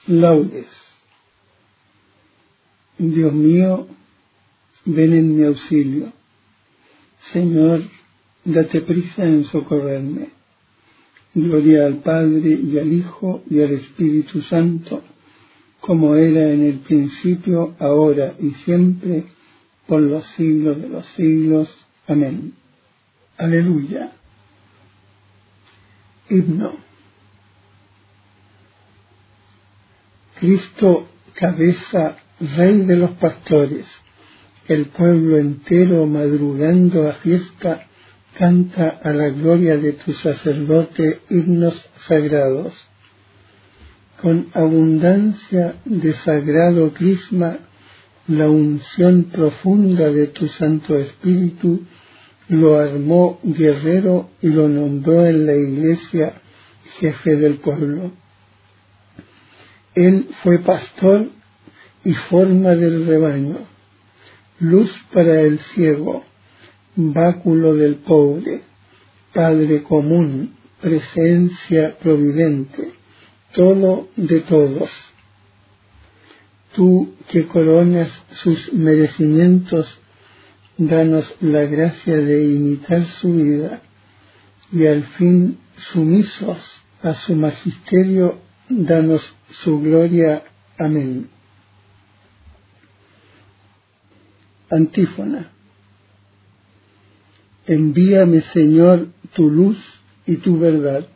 Laudes. Dios mío, ven en mi auxilio. Señor, date prisa en socorrerme. Gloria al Padre y al Hijo y al Espíritu Santo, como era en el principio, ahora y siempre, por los siglos de los siglos. Amén. Aleluya. Himno. Cristo, cabeza, Rey de los pastores, el pueblo entero madrugando a fiesta, canta a la gloria de tu sacerdote himnos sagrados. Con abundancia de sagrado crisma, la unción profunda de tu Santo Espíritu lo armó guerrero y lo nombró en la Iglesia jefe del pueblo. Él fue pastor y forma del rebaño, luz para el ciego, báculo del pobre, Padre común, presencia providente, todo de todos. Tú que coronas sus merecimientos, danos la gracia de imitar su vida y al fin, sumisos a su magisterio, danos su gloria. Amén. Antífona. Envíame, Señor, tu luz y tu verdad.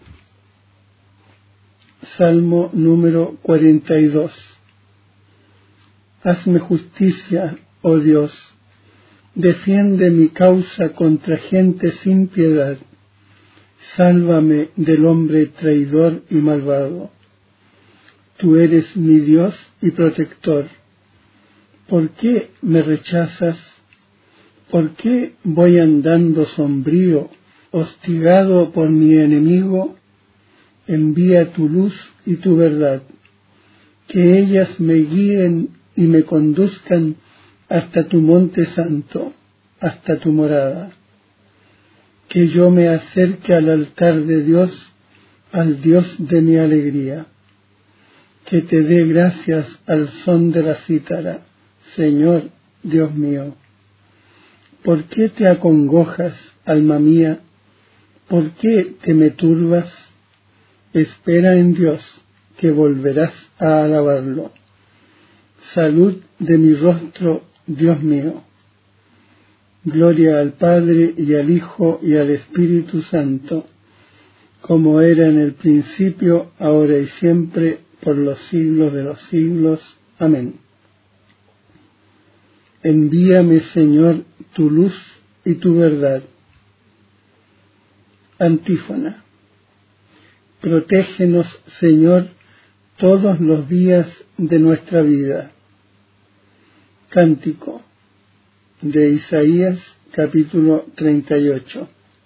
Salmo número 42. Hazme justicia, oh Dios. Defiende mi causa contra gente sin piedad. Sálvame del hombre traidor y malvado. Tú eres mi Dios y protector. ¿Por qué me rechazas? ¿Por qué voy andando sombrío, hostigado por mi enemigo? Envía tu luz y tu verdad, que ellas me guíen y me conduzcan hasta tu monte santo, hasta tu morada. Que yo me acerque al altar de Dios, al Dios de mi alegría. Que te dé gracias al son de la cítara, Señor, Dios mío. ¿Por qué te acongojas, alma mía? ¿Por qué te me turbas? Espera en Dios, que volverás a alabarlo. Salud de mi rostro, Dios mío. Gloria al Padre y al Hijo y al Espíritu Santo, como era en el principio, ahora y siempre, por los siglos de los siglos. Amén. Envíame, Señor, tu luz y tu verdad. Antífona. Protégenos, Señor, todos los días de nuestra vida. Cántico de Isaías, capítulo 38.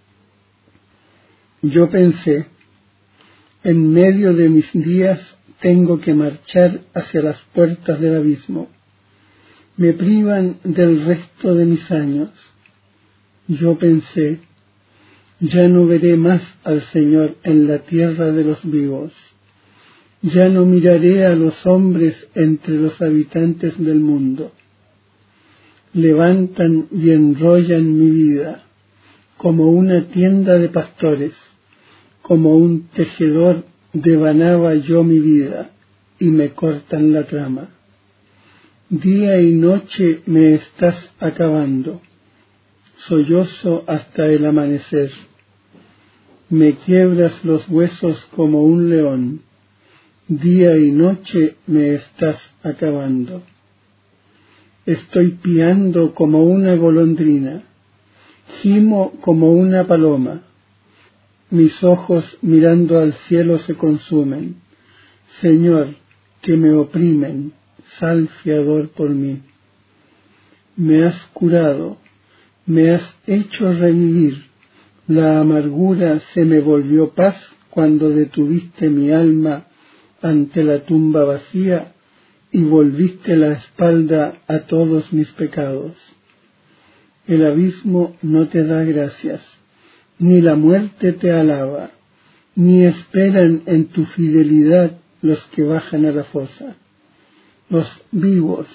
Yo pensé, en medio de mis días tengo que marchar hacia las puertas del abismo. Me privan del resto de mis años. Yo pensé, ya no veré más al Señor en la tierra de los vivos. Ya no miraré a los hombres entre los habitantes del mundo. Levantan y enrollan mi vida, como una tienda de pastores, como un tejedor devanaba yo mi vida, y me cortan la trama. Día y noche me estás acabando, sollozo hasta el amanecer. Me quiebras los huesos como un león, día y noche me estás acabando. Estoy piando como una golondrina, gimo como una paloma. Mis ojos mirando al cielo se consumen. Señor, que me oprimen, sal fiador por mí. Me has curado, me has hecho revivir. La amargura se me volvió paz cuando detuviste mi alma ante la tumba vacía y volviste la espalda a todos mis pecados. El abismo no te da gracias, ni la muerte te alaba, ni esperan en tu fidelidad los que bajan a la fosa. Los vivos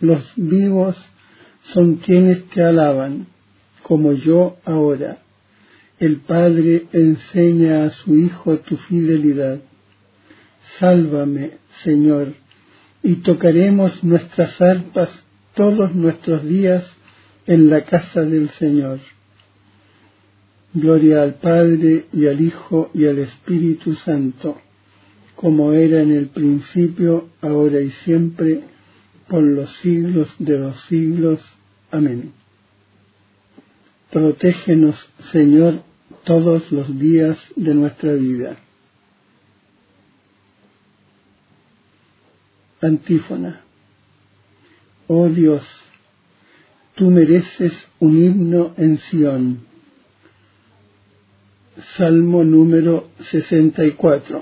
son quienes te alaban, como yo ahora. El Padre enseña a su Hijo tu fidelidad. Sálvame, Señor, y tocaremos nuestras arpas todos nuestros días en la casa del Señor. Gloria al Padre, y al Hijo, y al Espíritu Santo, como era en el principio, ahora y siempre, por los siglos de los siglos. Amén. Protégenos, Señor, todos los días de nuestra vida. Antífona. Oh Dios, tú mereces un himno en Sión. Salmo número 64.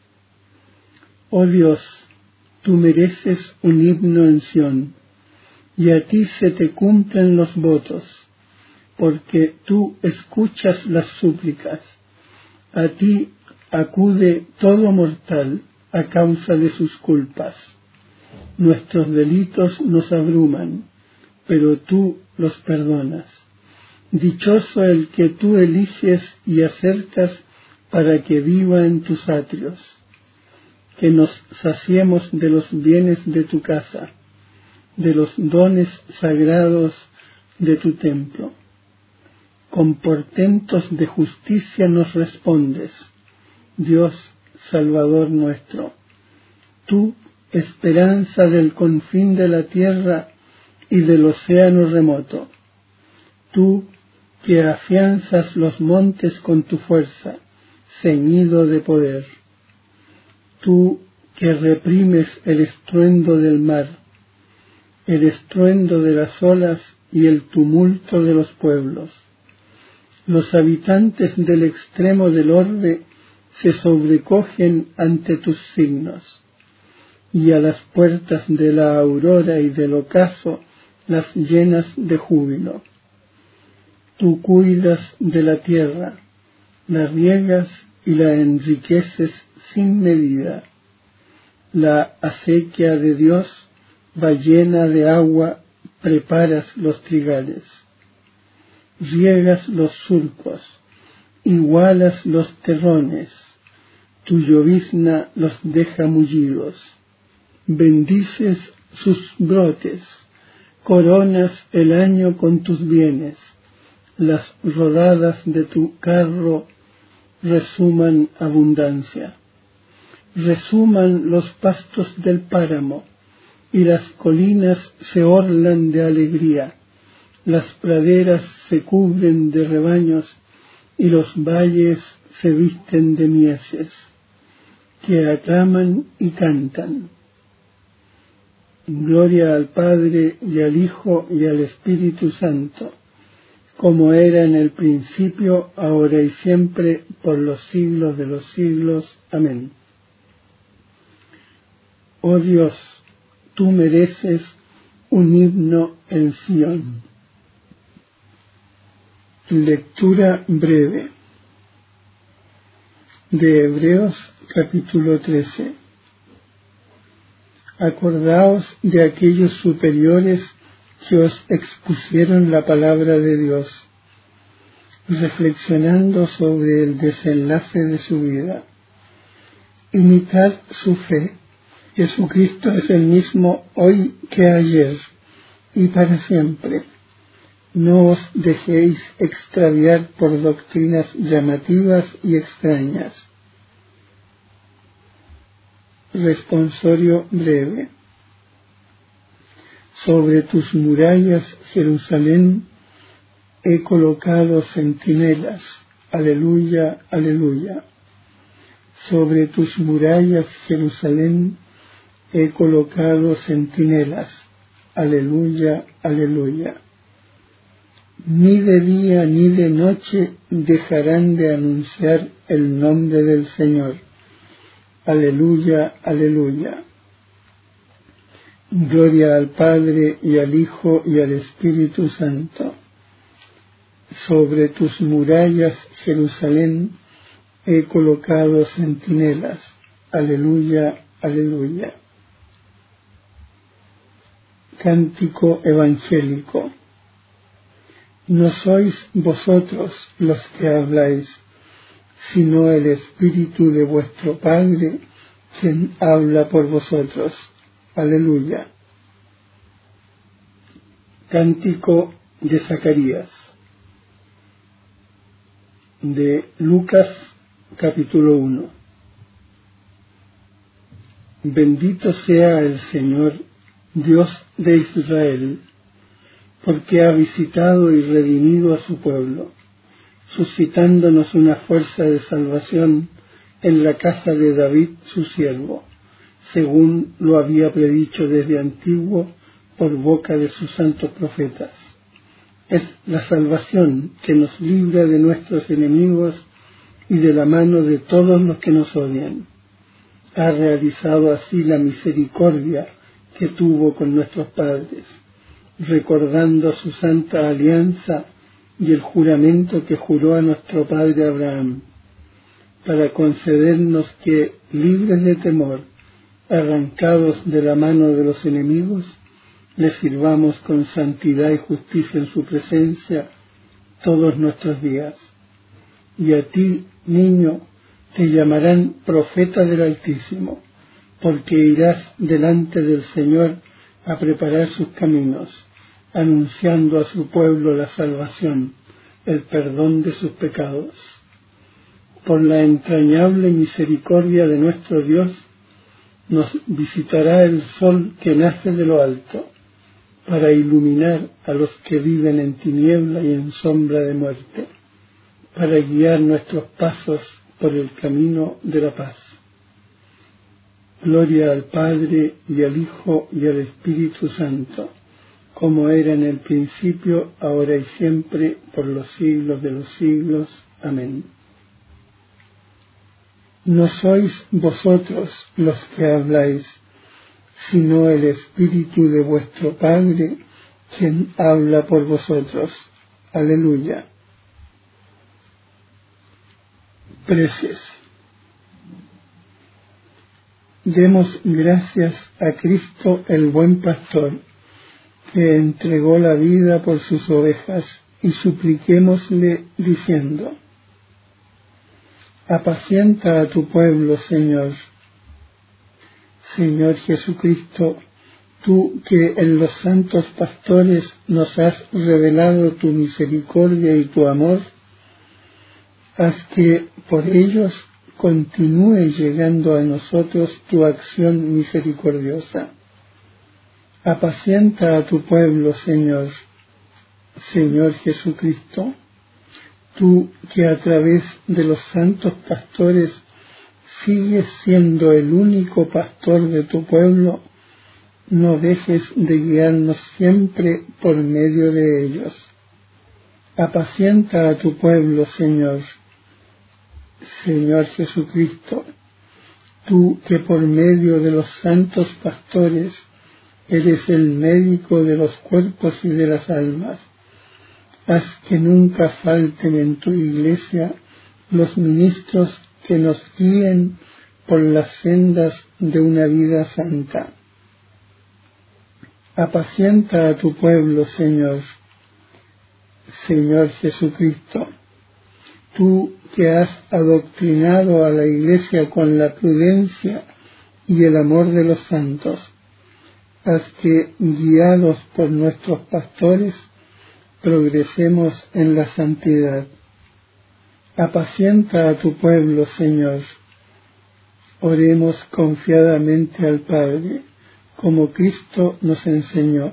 Oh Dios, tú mereces un himno en Sión, y a ti se te cumplen los votos, porque tú escuchas las súplicas. A ti acude todo mortal a causa de sus culpas. Nuestros delitos nos abruman, pero tú los perdonas. Dichoso el que tú eliges y acercas para que viva en tus atrios. Que nos saciemos de los bienes de tu casa, de los dones sagrados de tu templo. Con portentos de justicia nos respondes, Dios Salvador nuestro. Tú, esperanza del confín de la tierra y del océano remoto. Tú, que afianzas los montes con tu fuerza, ceñido de poder. Tú, que reprimes el estruendo del mar, el estruendo de las olas y el tumulto de los pueblos. Los habitantes del extremo del orbe se sobrecogen ante tus signos, y a las puertas de la aurora y del ocaso las llenas de júbilo. Tú cuidas de la tierra, la riegas y la enriqueces sin medida. La acequia de Dios va llena de agua, preparas los trigales. Riegas los surcos, igualas los terrones, tu llovizna los deja mullidos. Bendices sus brotes, coronas el año con tus bienes. Las rodadas de tu carro resuman abundancia. Resuman los pastos del páramo, y las colinas se orlan de alegría. Las praderas se cubren de rebaños, y los valles se visten de mieses, que aclaman y cantan. Gloria al Padre, y al Hijo, y al Espíritu Santo, como era en el principio, ahora y siempre, por los siglos de los siglos. Amén. Oh Dios, tú mereces un himno en Sión. Lectura breve de Hebreos capítulo 13. Acordaos de aquellos superiores que os expusieron la palabra de Dios, reflexionando sobre el desenlace de su vida. Imitad su fe. Jesucristo es el mismo hoy que ayer y para siempre. No os dejéis extraviar por doctrinas llamativas y extrañas. Responsorio breve. Sobre tus murallas, Jerusalén, he colocado centinelas. Aleluya, aleluya. Sobre tus murallas, Jerusalén, he colocado centinelas. Aleluya, aleluya. Ni de día ni de noche dejarán de anunciar el nombre del Señor. Aleluya, aleluya. Gloria al Padre, y al Hijo, y al Espíritu Santo. Sobre tus murallas, Jerusalén, he colocado centinelas. Aleluya, Aleluya. Cántico evangélico. No sois vosotros los que habláis, sino el Espíritu de vuestro Padre, quien habla por vosotros. Aleluya. Cántico de Zacarías. De Lucas, capítulo 1. Bendito sea el Señor, Dios de Israel, porque ha visitado y redimido a su pueblo, suscitándonos una fuerza de salvación en la casa de David su siervo, según lo había predicho desde antiguo por boca de sus santos profetas. Es la salvación que nos libra de nuestros enemigos y de la mano de todos los que nos odian. Ha realizado así la misericordia que tuvo con nuestros padres, recordando su santa alianza y el juramento que juró a nuestro padre Abraham, para concedernos que, libres de temor, arrancados de la mano de los enemigos, le sirvamos con santidad y justicia en su presencia todos nuestros días. Y a ti, niño, te llamarán profeta del Altísimo, porque irás delante del Señor a preparar sus caminos, anunciando a su pueblo la salvación, el perdón de sus pecados. Por la entrañable misericordia de nuestro Dios, nos visitará el sol que nace de lo alto, para iluminar a los que viven en tiniebla y en sombra de muerte, para guiar nuestros pasos por el camino de la paz. Gloria al Padre, y al Hijo, y al Espíritu Santo, como era en el principio, ahora y siempre, por los siglos de los siglos. Amén. No sois vosotros los que habláis, sino el Espíritu de vuestro Padre, quien habla por vosotros. Aleluya. Preces. Demos gracias a Cristo el buen pastor, que entregó la vida por sus ovejas, y supliquémosle diciendo: apacienta a tu pueblo, Señor. Señor Jesucristo, tú que en los santos pastores nos has revelado tu misericordia y tu amor, haz que por ellos continúe llegando a nosotros tu acción misericordiosa. Apacienta a tu pueblo, Señor. Señor Jesucristo, tú que a través de los santos pastores sigues siendo el único pastor de tu pueblo, no dejes de guiarnos siempre por medio de ellos. Apacienta a tu pueblo, Señor. Señor Jesucristo, tú que por medio de los santos pastores eres el médico de los cuerpos y de las almas, haz que nunca falten en tu iglesia los ministros que nos guíen por las sendas de una vida santa. Apacienta a tu pueblo, Señor. Señor Jesucristo, tú que has adoctrinado a la iglesia con la prudencia y el amor de los santos, haz que, guiados por nuestros pastores, progresemos en la santidad. Apacienta a tu pueblo, Señor. Oremos confiadamente al Padre, como Cristo nos enseñó.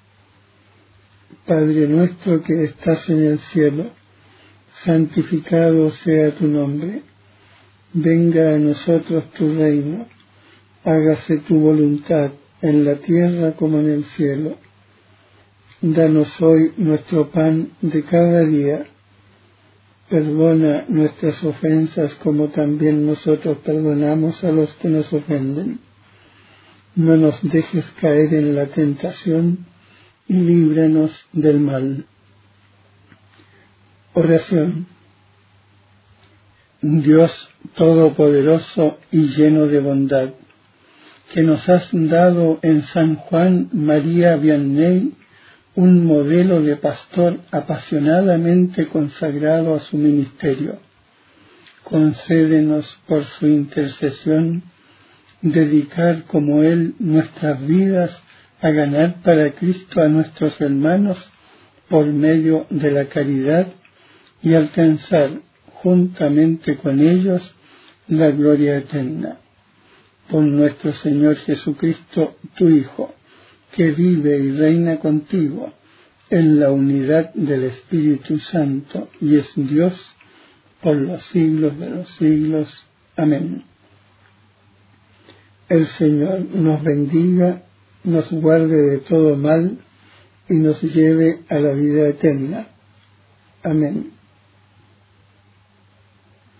Padre nuestro que estás en el cielo, santificado sea tu nombre. Venga a nosotros tu reino. Hágase tu voluntad en la tierra como en el cielo. Danos hoy nuestro pan de cada día. Perdona nuestras ofensas como también nosotros perdonamos a los que nos ofenden. No nos dejes caer en la tentación y líbranos del mal. Oración. Dios Todopoderoso y lleno de bondad, que nos has dado en San Juan María Vianney, un modelo de pastor apasionadamente consagrado a su ministerio. Concédenos por su intercesión dedicar como él nuestras vidas a ganar para Cristo a nuestros hermanos por medio de la caridad y alcanzar juntamente con ellos la gloria eterna. Por nuestro Señor Jesucristo, tu Hijo, que vive y reina contigo en la unidad del Espíritu Santo y es Dios por los siglos de los siglos. Amén. El Señor nos bendiga, nos guarde de todo mal y nos lleve a la vida eterna. Amén.